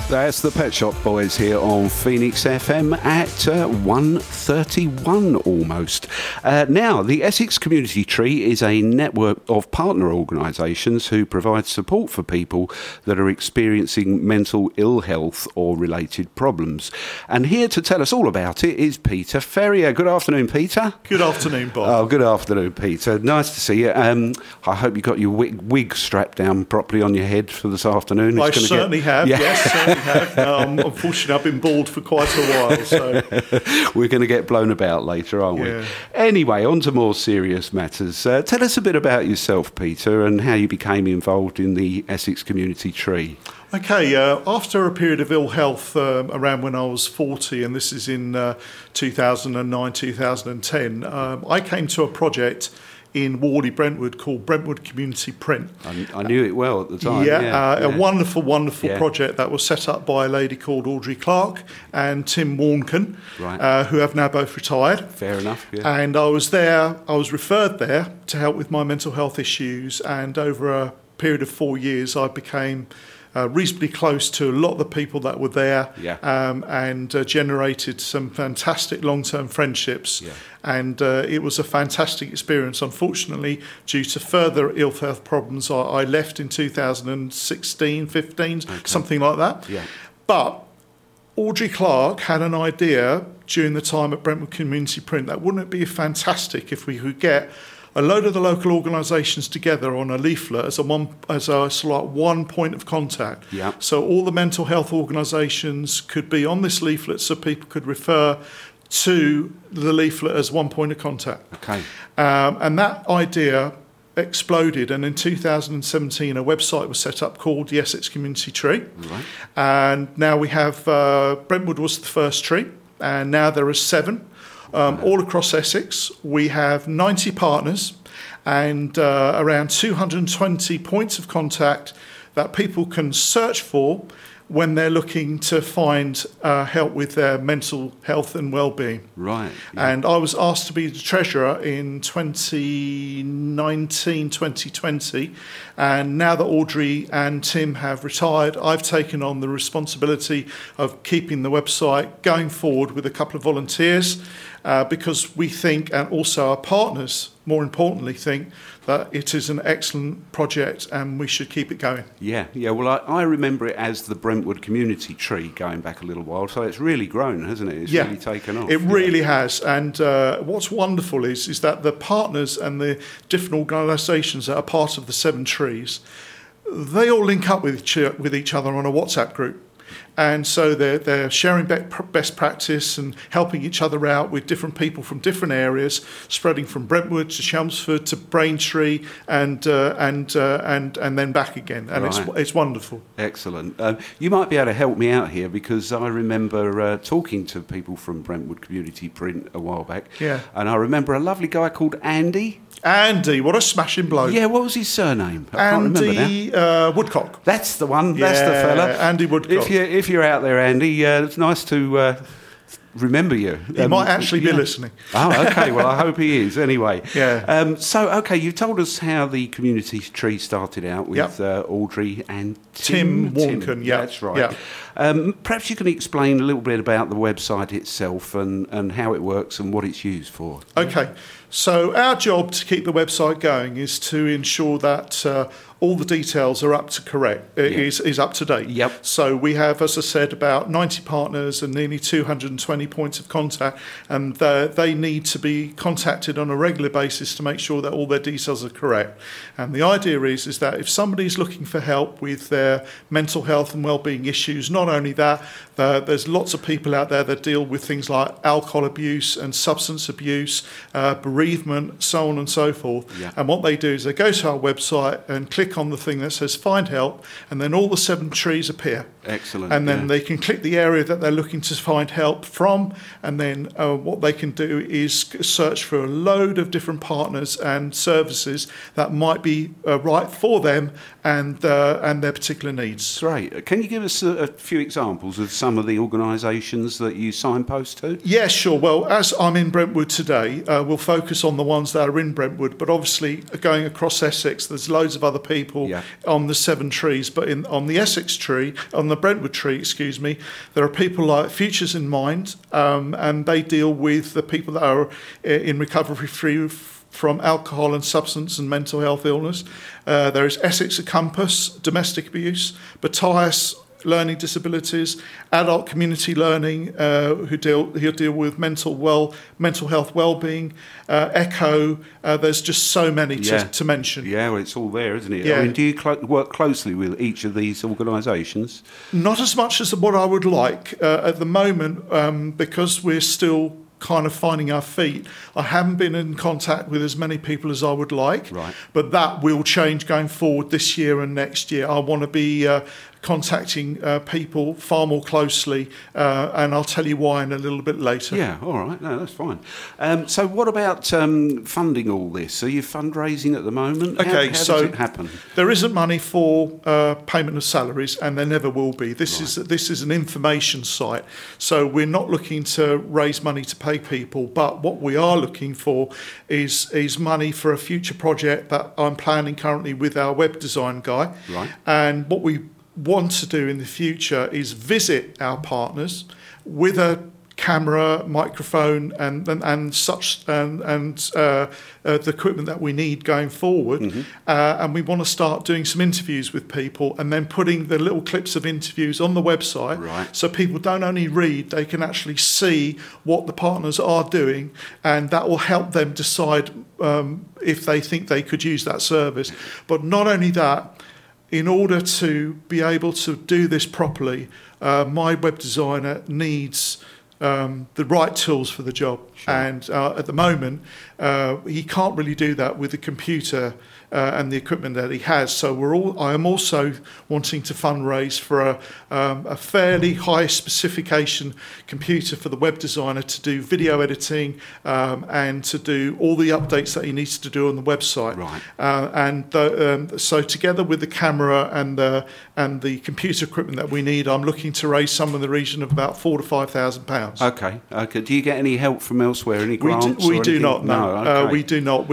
That's the Pet Shop Boys here on Phoenix FM at 1:31 almost. Now, the Essex Community Tree is a network of partner organisations who provide support for people that are experiencing mental ill health or related problems. And here to tell us all about it is Peter Ferrier. Good afternoon, Peter. Good afternoon, Bob. Oh, good afternoon, Peter. Nice to see you. I hope you got your wig strapped down properly on your head for this afternoon. I certainly have, yes, certainly have. Unfortunately, I've been bald for quite a while, so... We're going to get blown about later, aren't we? Yeah. Anyway, on to more serious matters. Tell us a bit about yourself, Peter, and how you became involved in the Essex Community Tree. Okay, after a period of ill health around when I was 40, and this is in 2009, 2010, I came to a project in Whalley, Brentwood, called Brentwood Community Print. I knew it well at the time. A wonderful project that was set up by a lady called Audrey Clark and Tim Warnken, right. Who have now both retired. Fair enough, yeah. And I was referred there to help with my mental health issues, and over a period of 4 years I became reasonably close to a lot of the people that were there, and generated some fantastic long-term friendships. Yeah. And it was a fantastic experience. Unfortunately, due to further ill health problems, I left in 2016, 15, something like that. Yeah. But Audrey Clark had an idea during the time at Brentwood Community Print that wouldn't it be fantastic if we could get a load of the local organisations together on a leaflet as a sort of one point of contact. Yeah. So all the mental health organisations could be on this leaflet, so people could refer to the leaflet as one point of contact. Okay. And that idea exploded, and in 2017 a website was set up called the Essex Community Tree. Right. And now we have Brentwood was the first tree, and now there are 7. All across Essex. We have 90 partners and around 220 points of contact that people can search for when they're looking to find help with their mental health and well-being. Right. Yeah. And I was asked to be the treasurer in 2019, 2020. And now that Audrey and Tim have retired, I've taken on the responsibility of keeping the website going forward with a couple of volunteers, because we think, and also our partners, more importantly, think that it is an excellent project and we should keep it going. Yeah. Well, I remember it as the Brentwood Community Tree going back a little while, so it's really grown, hasn't it? It's really taken off. It really has. And what's wonderful is that the partners and the different organisations that are part of the 7 trees, they all link up with each other on a WhatsApp group. And so they're sharing best practice and helping each other out with different people from different areas, spreading from Brentwood to Chelmsford to Braintree and then back again. And right. it's wonderful. Excellent. You might be able to help me out here, because I remember talking to people from Brentwood Community Print a while back. Yeah. And I remember a lovely guy called Andy. Andy, what a smashing bloke. Yeah, what was his surname? I can't remember now. Andy Woodcock. That's the one. That's the fella. Andy Woodcock. If you're out there, Andy, it's nice to remember you. He might actually be listening. Oh, okay. Well, I hope he is. Anyway. Yeah. Okay, you told us how the community tree started out with Audrey and Tim Warnken. Yeah, that's right. Yeah. Perhaps you can explain a little bit about the website itself and how it works and what it's used for. Okay. So our job to keep the website going is to ensure that all the details are up to correct, is up to date. Yep. So we have, as I said, about 90 partners and nearly 220 points of contact, and they need to be contacted on a regular basis to make sure that all their details are correct. And the idea is that if somebody's looking for help with their mental health and well-being issues, not only that, there's lots of people out there that deal with things like alcohol abuse and substance abuse, bereavement, so on and so forth. Yeah. And what they do is they go to our website and click on the thing that says find help, and then all the 7 trees appear. Excellent. And then they can click the area that they're looking to find help from, and then what they can do is search for a load of different partners and services that might be right for them and their particular needs. Great. Can you give us a few examples of some of the organisations that you signpost to? Yeah, sure. Well, as I'm in Brentwood today, we'll focus on the ones that are in Brentwood, but obviously going across Essex, there's loads of other people people Yeah. on the 7 trees, but on the Essex tree, on the Brentwood tree, excuse me, there are people like Futures in Mind, and they deal with the people that are in recovery from alcohol and substance and mental health illness. There is Essex Compass, domestic abuse, Matthias, learning disabilities, adult community learning, he'll deal with mental health well-being, Echo. There's just so many to mention. Yeah, well, it's all there, isn't it? Yeah. I mean, do you work closely with each of these organisations? Not as much as what I would like at the moment, because we're still kind of finding our feet. I haven't been in contact with as many people as I would like, Right. but that will change going forward this year and next year. I want to be contacting people far more closely, and I'll tell you why in a little bit later. Yeah, all right. No, that's fine. So what about funding all this? Are you fundraising at the moment? Okay, how does so it happen? there isn't money for payment of salaries, and there never will be. This is an information site, so we're not looking to raise money to pay people. But what we are looking for is money for a future project that I'm planning currently with our web design guy. Right. And what we want to do in the future is visit our partners with a camera, microphone, and such, and the equipment that we need going forward. Mm-hmm. And we want to start doing some interviews with people, and then putting the little clips of interviews on the website, Right. so people don't only read, they can actually see what the partners are doing, and that will help them decide if they think they could use that service. But not only that, in order to be able to do this properly, my web designer needs the right tools for the job. Sure. And at the moment, he can't really do that with the computer and the equipment that he has. So I am also wanting to fundraise for a fairly high specification computer for the web designer to do video editing and to do all the updates that he needs to do on the website. Right. So together with the camera and the computer equipment that we need, I'm looking to raise some in the region of about £4,000 to £5,000. Okay. Do you get any help from elsewhere? Any grants? We or do anything? not. No, okay. we do not.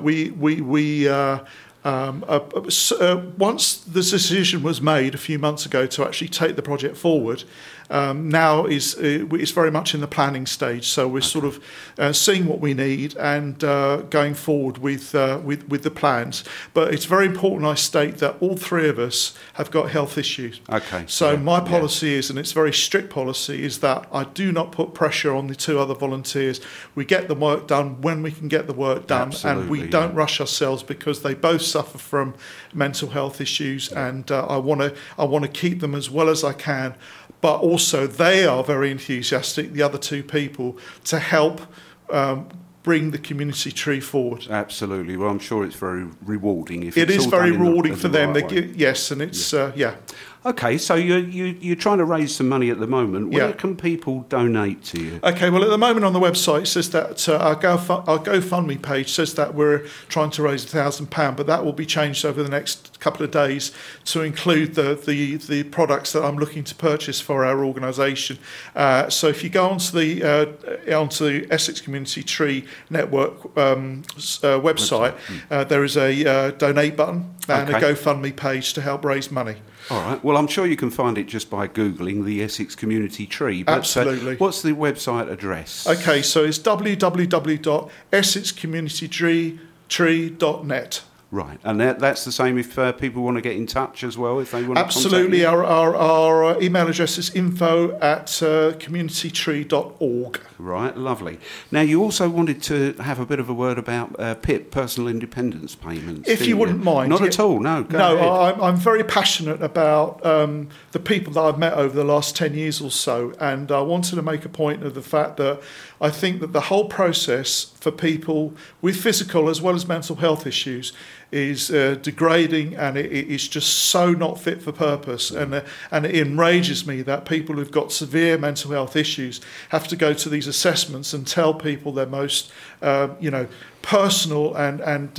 Once the decision was made a few months ago to actually take the project forward, now it's very much in the planning stage. So we're sort of seeing what we need and going forward with the plans. But it's very important I state that all 3 of us have got health issues. Okay. So Yeah, my yeah. policy is, and it's very strict policy, is that I do not put pressure on the 2 other volunteers. We get the work done when we can get the work done, and we Absolutely, don't yeah. rush ourselves, because they both suffer from mental health issues, and I want to keep them as well as I can. But also, they are very enthusiastic, the other 2 people, to help bring the community tree forward. Absolutely. Well, I'm sure it's very rewarding. If It it's is all very done in the- rewarding in for the them. right way. Yes, and it's yeah. Okay, so you're trying to raise some money at the moment. Where Yeah. can people donate to you? Okay, well, at the moment on the website it says that our GoFundMe page says that we're trying to raise £1,000, but that will be changed over the next couple of days to include the products that I'm looking to purchase for our organisation. So if you go onto the Essex Community Tree Network website, there is a donate button and Okay. a GoFundMe page to help raise money. All right. Well, I'm sure you can find it just by Googling the Essex Community Tree. But, Absolutely. What's the website address? Okay, so it's www.essexcommunitytree.net. Right. And that's the same if people want to get in touch as well, if they want Absolutely. to contact Our email address is info@communitytree.org. you? Right. Lovely. Now, you also wanted to have a bit of a word about PIP, personal independence payments. If didn't you wouldn't mind. Not yeah. at all, no. Go ahead. I'm very passionate about the people that I've met over the last 10 years or so, and I wanted to make a point of the fact that I think that the whole process for people with physical as well as mental health issues is degrading, and it is just so not fit for purpose, and it enrages me that people who've got severe mental health issues have to go to these assessments and tell people their most personal and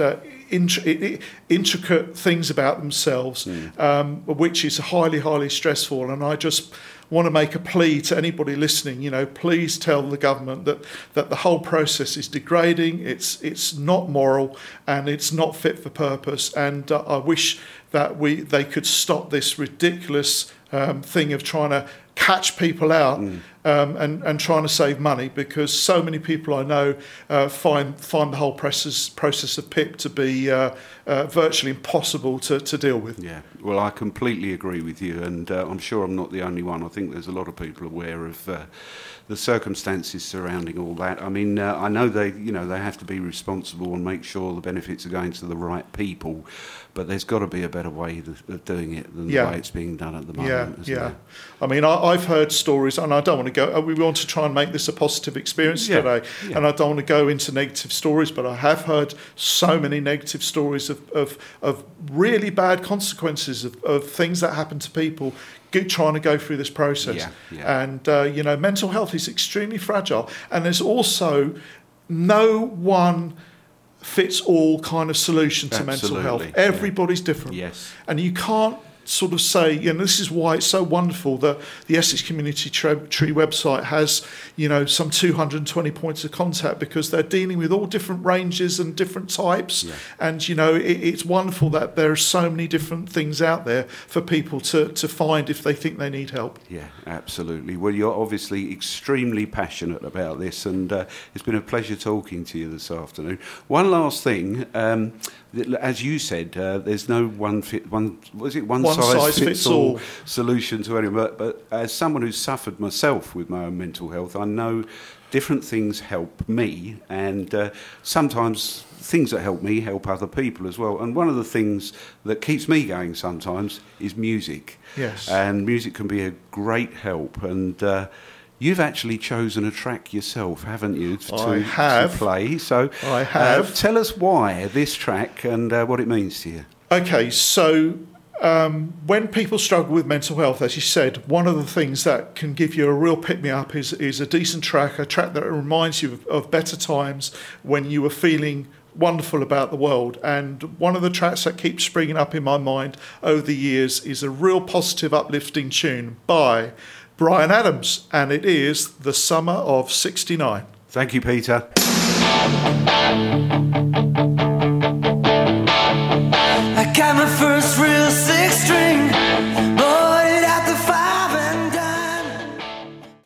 intricate things about themselves, which is highly, highly stressful. And I just want to make a plea to anybody listening, please tell the government that the whole process is degrading, it's not moral, and it's not fit for purpose. And I wish that they could stop this ridiculous thing of trying to catch people out and trying to save money, because so many people I know find the whole process of PIP to be virtually impossible to deal with. Yeah, well, I completely agree with you, and I'm sure I'm not the only one. I think there's a lot of people aware of the circumstances surrounding all that. I mean, I know they have to be responsible and make sure the benefits are going to the right people, but there's got to be a better way of doing it than the way it's being done at the moment. Yeah. I mean, I've heard stories, and I don't want to go. We want to try and make this a positive experience today, and I don't want to go into negative stories, but I have heard so many negative stories of really bad consequences of things that happen to people trying to go through this process. And mental health is extremely fragile, and there's also no one fits all kind of solution to mental health. Everybody's different. Yes. And you can't sort of say, this is why it's so wonderful that the Essex Community Tree website has, some 220 points of contact, because they're dealing with all different ranges and different types. Yeah. And, it's wonderful that there are so many different things out there for people to find if they think they need help. Yeah, absolutely. Well, you're obviously extremely passionate about this, and it's been a pleasure talking to you this afternoon. One last thing, as you said, there's no one size fits all solution to anyone. But as someone who's suffered myself with my own mental health, I know different things help me, and sometimes things that help me help other people as well. And one of the things that keeps me going sometimes is music. Yes. And music can be a great help. And you've actually chosen a track yourself, haven't you, to play? So I have. Tell us why this track and what it means to you. Okay, so when people struggle with mental health, as you said, one of the things that can give you a real pick-me-up is a decent track, a track that reminds you of better times when you were feeling wonderful about the world. And one of the tracks that keeps springing up in my mind over the years is a real positive, uplifting tune by Bryan Adams, and it is The Summer of '69. Thank you, Peter.